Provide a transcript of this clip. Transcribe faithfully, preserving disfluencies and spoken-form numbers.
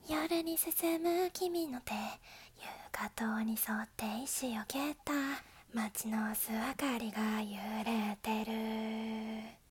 夜に進む君の手、夕方に沿って石を蹴った街の巣明かりが揺れてる。